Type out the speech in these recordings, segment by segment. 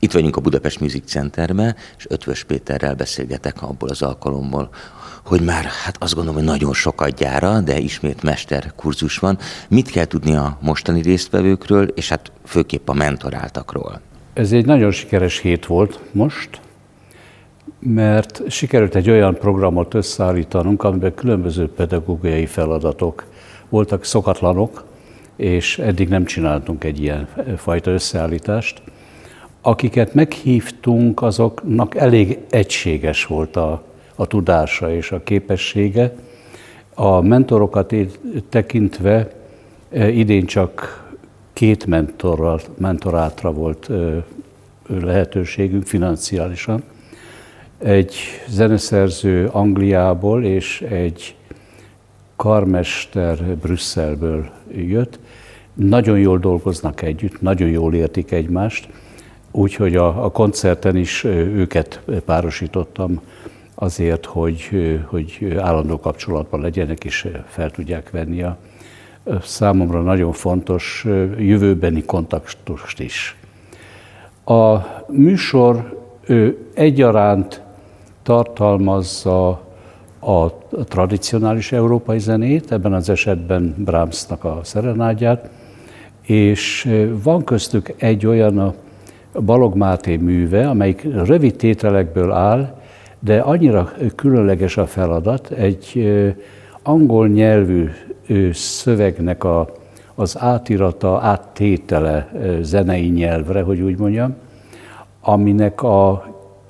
Itt vagyunk a Budapest Music Centerben, és Ötvös Péterrel beszélgetek abból az alkalomból, hogy már azt gondolom, hogy nagyon sokadjára, de ismét mesterkurzus van. Mit kell tudni a mostani résztvevőkről, és főképp a mentoráltakról? Ez egy nagyon sikeres hét volt most, mert sikerült egy olyan programot összeállítanunk, amiben különböző pedagógiai feladatok voltak szokatlanok, és eddig nem csináltunk egy ilyen fajta összeállítást. Akiket meghívtunk, azoknak elég egységes volt a tudása és a képessége. A mentorokat tekintve idén csak 2 mentorátra volt lehetőségünk financiálisan. Egy zeneszerző Angliából és egy karmester Brüsszelből jött. Nagyon jól dolgoznak együtt, nagyon jól értik egymást, úgyhogy a koncerten is őket párosítottam azért, hogy állandó kapcsolatban legyenek és fel tudják venni a számomra nagyon fontos jövőbeni kontaktust is. A műsor egyaránt tartalmazza a tradicionális európai zenét, ebben az esetben Brahmsnak a szerenádját, és van köztük egy olyan a Balogh Máté műve, amelyik rövid tételekből áll, de annyira különleges a feladat, egy angol nyelvű szövegnek az átirata, áttétele zenei nyelvre, hogy úgy mondjam, aminek a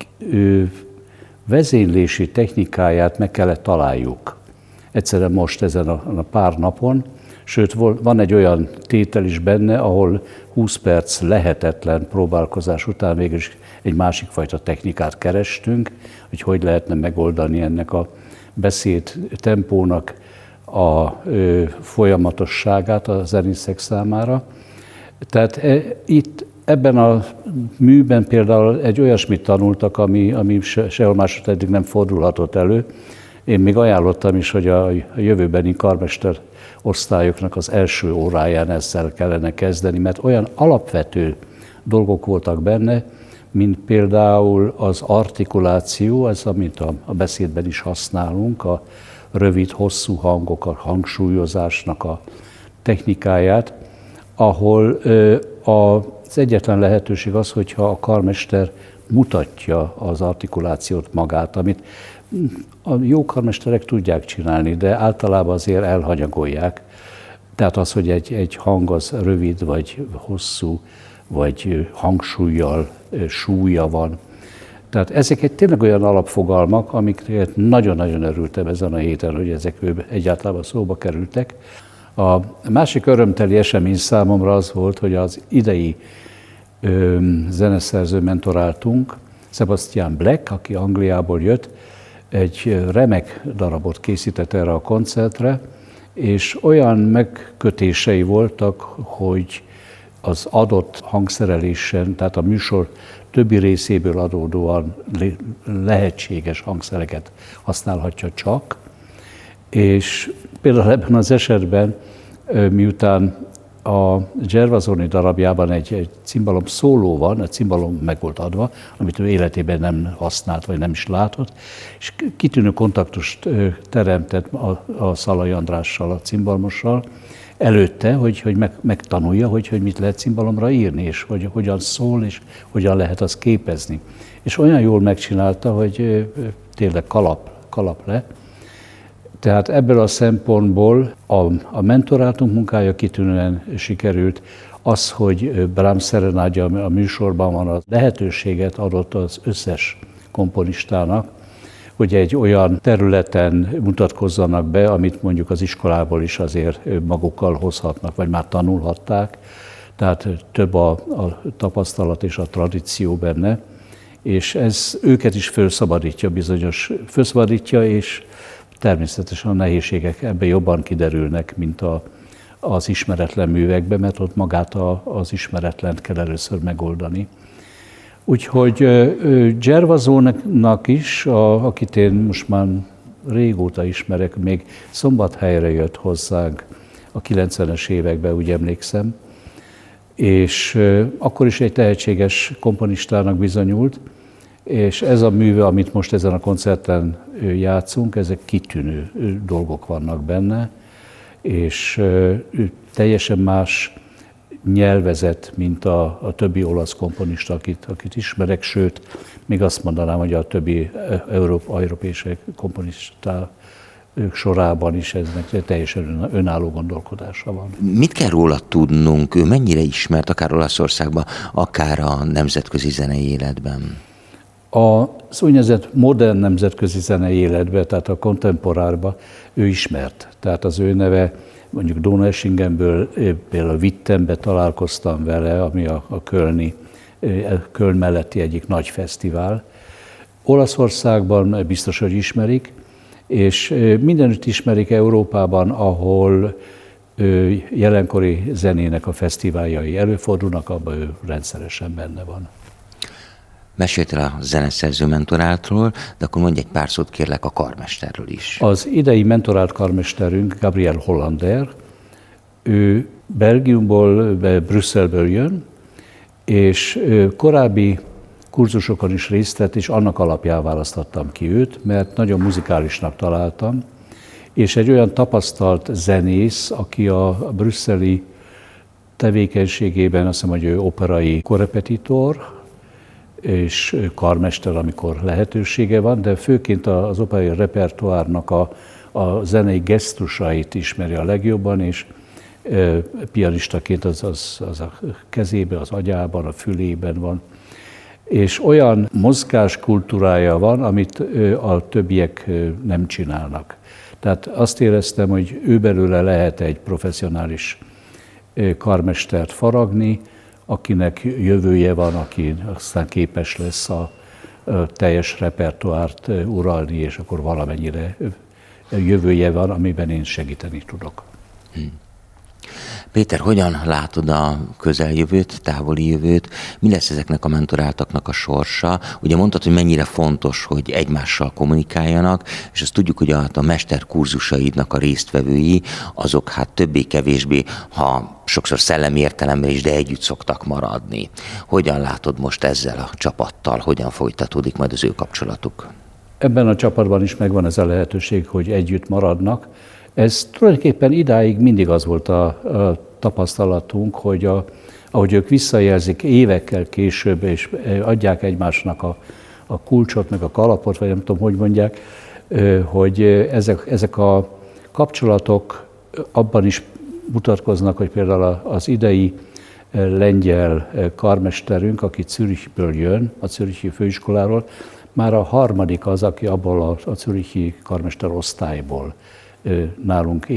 vezénylési technikáját meg kellett találjuk. Egyszerűen most ezen a pár napon, sőt van egy olyan tétel is benne, ahol 20 perc lehetetlen próbálkozás után mégis egy másik fajta technikát kerestünk, hogy lehetne megoldani ennek a beszéd tempónak a folyamatosságát a zenészek számára. Tehát itt ebben a műben például egy olyasmit tanultak, ami sehol máshogy eddig nem fordulhatott elő. Én még ajánlottam is, hogy a jövőbeni karmester osztályoknak az első óráján ezzel kellene kezdeni, mert olyan alapvető dolgok voltak benne, mint például az artikuláció, ez amit a beszédben is használunk, a rövid, hosszú hangok, a hangsúlyozásnak a technikáját, ahol az egyetlen lehetőség az, hogyha a karmester mutatja az artikulációt magát, amit a jó karmesterek tudják csinálni, de általában azért elhanyagolják. Tehát az, hogy egy hang az rövid, vagy hosszú, vagy hangsúllyal, súlya van. Tehát ezek tényleg olyan alapfogalmak, amiket nagyon-nagyon örültem ezen a héten, hogy ezek egyáltalán szóba kerültek. A másik örömteli esemény számomra az volt, hogy az idei zeneszerző mentoráltunk, Sebastian Black, aki Angliából jött, egy remek darabot készített erre a koncertre, és olyan megkötései voltak, hogy az adott hangszerelésen, tehát a műsor többi részéből adódóan lehetséges hangszereket használhatja csak. És például ebben az esetben, miután a Gervasoni darabjában egy cimbalom szóló van, a cimbalom meg volt adva, amit ő életében nem használt, vagy nem is látott, és kitűnő kontaktust teremtett a Szalai Andrással, a cimbalmossal, előtte, hogy megtanulja, hogy mit lehet cimbalomra írni, és hogy hogyan szól, és hogyan lehet azt képezni. És olyan jól megcsinálta, hogy tényleg kalap le. Tehát ebből a szempontból a mentorátunk munkája kitűnően sikerült. Az, hogy Brahms szerenádja a műsorban van, a lehetőséget adott az összes komponistának, hogy egy olyan területen mutatkozzanak be, amit mondjuk az iskolából is azért magukkal hozhatnak, vagy már tanulhatták. Tehát több a tapasztalat és a tradíció benne, és ez őket is felszabadítja, és természetesen a nehézségek ebben jobban kiderülnek, mint az ismeretlen művekben, mert ott magát az ismeretlent kell először megoldani. Úgyhogy Gervasónak is, akit én most már régóta ismerek, még Szombathelyre jött hozzánk a 90-es években, úgy emlékszem, és akkor is egy tehetséges komponistának bizonyult, és ez a műve, amit most ezen a koncerten játszunk, ezek kitűnő dolgok vannak benne, és teljesen más nyelvezet, mint a többi olasz komponista, akit ismerek, sőt, még azt mondanám, hogy a többi európai komponista sorában is eznek teljesen önálló gondolkodása van. Mit kell róla tudnunk? Ő mennyire ismert, akár Olaszországban, akár a nemzetközi zenei életben? Az úgynevezett modern nemzetközi zenei életben, tehát a kontemporárban ő ismert. Tehát az ő neve, mondjuk Donaueschingenből, például Wittenbe találkoztam vele, ami a Köln melletti egyik nagy fesztivál. Olaszországban biztos, hogy ismerik, és mindenütt ismerik Európában, ahol jelenkori zenének a fesztiváljai előfordulnak, abban ő rendszeresen benne van. Meséltél a zeneszerző mentorátról, de akkor mondj egy pár szót kérlek a karmesterről is. Az idei mentorált karmesterünk Gabriel Hollander, ő Belgiumból, Brüsszelből jön, és korábbi kurzusokon is részt vett, és annak alapján választottam ki őt, mert nagyon muzikálisnak találtam, és egy olyan tapasztalt zenész, aki a brüsszeli tevékenységében azt hiszem, hogy ő operai korrepetitor, és karmester, amikor lehetősége van, de főként az operai repertoárnak a zenei gesztusait ismeri a legjobban, és pianistaként az a kezében, az agyában, a fülében van. És olyan mozgáskultúrája van, amit a többiek nem csinálnak. Tehát azt éreztem, hogy ő belőle lehet egy professzionális karmestert faragni, akinek jövője van, aki aztán képes lesz a teljes repertoárt uralni, és akkor valamennyire jövője van, amiben én segíteni tudok. Péter, hogyan látod a közeljövőt, távoli jövőt? Mi lesz ezeknek a mentoráltaknak a sorsa? Ugye mondtad, hogy mennyire fontos, hogy egymással kommunikáljanak, és azt tudjuk, hogy a mesterkurzusaidnak a résztvevői, azok hát többé-kevésbé, ha sokszor szellemi értelemben is, de együtt szoktak maradni. Hogyan látod most ezzel a csapattal? Hogyan folytatódik majd az ő kapcsolatuk? Ebben a csapatban is megvan ez a lehetőség, hogy együtt maradnak. Ez tulajdonképpen idáig mindig az volt a tapasztalatunk, hogy ahogy ők visszajelzik évekkel később, és adják egymásnak a kulcsot, meg a kalapot, vagy nem tudom, hogy mondják, hogy ezek a kapcsolatok abban is mutatkoznak, hogy például az idei lengyel karmesterünk, aki Zürichből jön, a Zürichi főiskoláról, már a harmadik az, aki abból a Zürichi karmesterosztályból nálunk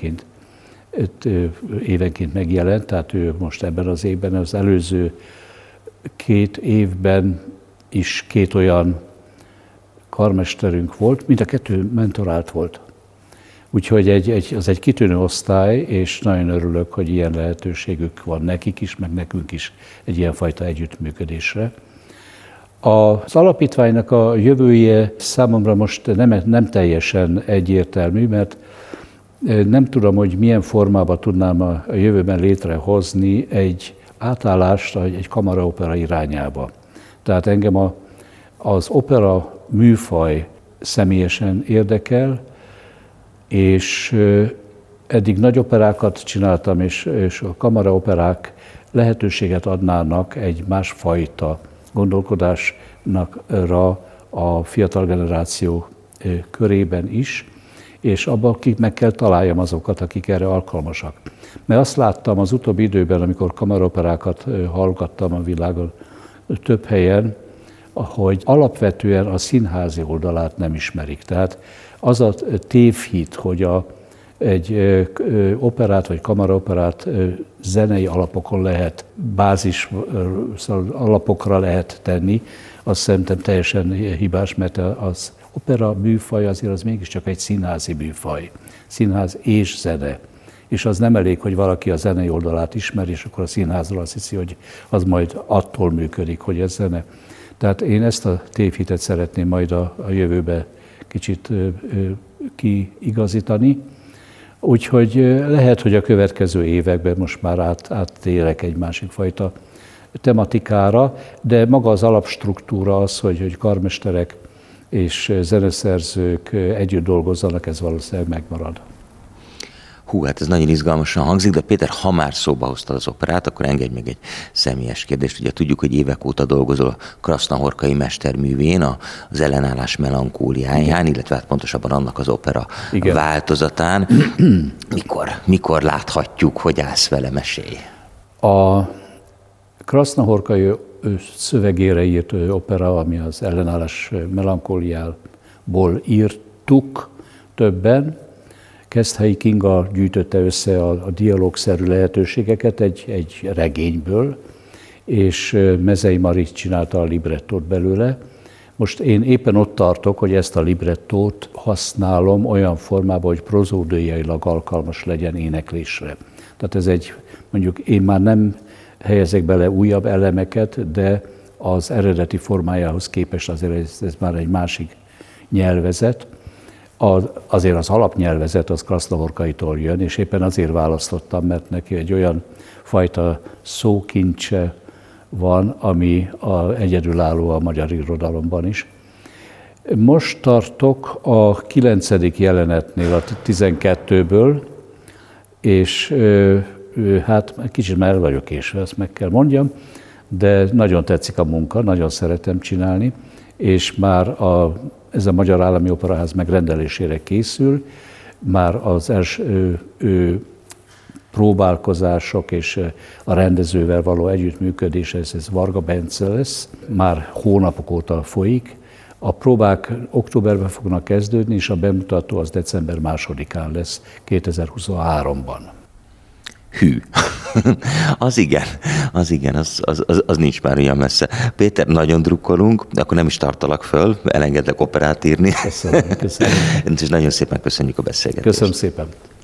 évenként megjelent, tehát ő most ebben az évben, az előző 2 évben is 2 olyan karmesterünk volt, mind a 2 mentorált volt. Úgyhogy az egy kitűnő osztály, és nagyon örülök, hogy ilyen lehetőségük van nekik is, meg nekünk is egy ilyenfajta együttműködésre. Az alapítványnak a jövője számomra most nem teljesen egyértelmű, mert nem tudom, hogy milyen formában tudnám a jövőben létrehozni egy átállást egy kamaraopera irányába. Tehát engem az opera műfaj személyesen érdekel, és eddig nagy operákat csináltam, és a kamaraoperák lehetőséget adnának egy másfajta gondolkodásra a fiatal generáció körében is, és abban meg kell találjam azokat, akik erre alkalmasak. Mert azt láttam az utóbbi időben, amikor kamaraoperákat hallgattam a világon több helyen, hogy alapvetően a színházi oldalát nem ismerik. Tehát az a tévhit, hogy egy operát vagy kamaraoperát zenei alapokon lehet, bázis alapokra lehet tenni, azt szerintem teljesen hibás, mert az opera műfaj azért az mégiscsak egy színházi műfaj. Színház és zene. És az nem elég, hogy valaki a zenei oldalát ismeri, és akkor a színházról azt hiszi, hogy az majd attól működik, hogy ez zene. Tehát én ezt a tévhitet szeretném majd a jövőbe kicsit kiigazítani. Úgyhogy lehet, hogy a következő években most már áttérek egy másik fajta tematikára, de maga az alapstruktúra az, hogy karmesterek és zeneszerzők együtt dolgozzanak, ez valószínűleg megmarad. Hú, hát ez nagyon izgalmasan hangzik, de Péter, ha már szóba hoztad az operát, akkor engedj meg egy személyes kérdést. Ugye tudjuk, hogy évek óta dolgozol Krasznahorkai mesterművén, az Ellenállás melankóliáján, illetve hát pontosabban annak az opera változatán. Mikor láthatjuk, hogy állsz vele, mesélj? A Krasznahorkai szövegére írt opera, ami az Ellenállás melankóliából írtuk többen, Keszthelyi Kinga gyűjtötte össze a dialógszerű lehetőségeket egy regényből, és Mezei Mari csinálta a librettót belőle. Most én éppen ott tartok, hogy ezt a librettót használom olyan formában, hogy prozódiailag alkalmas legyen éneklésre. Tehát mondjuk én már nem helyezek bele újabb elemeket, de az eredeti formájához képest azért ez már egy másik nyelvezet. Azért az alapnyelvezet az Krasznahorkaitól jön, és éppen azért választottam, mert neki egy olyan fajta szókincse van, ami egyedülálló a magyar irodalomban is. Most tartok a 9. jelenetnél, a 12-ből, és hát kicsit már el vagyok késve, ezt meg kell mondjam, de nagyon tetszik a munka, nagyon szeretem csinálni, és már ez a Magyar Állami Operaház megrendelésére készül, már az első próbálkozások és a rendezővel való együttműködés, ez Varga Bence lesz, már hónapok óta folyik. A próbák októberben fognak kezdődni, és a bemutató az december 2-án lesz 2023-ban. Hű, az igen, az nincs már olyan messze. Péter, nagyon drukkolunk, de akkor nem is tartalak föl, elengedlek operát írni. Köszönöm. És nagyon szépen köszönjük a beszélgetést. Köszönöm szépen.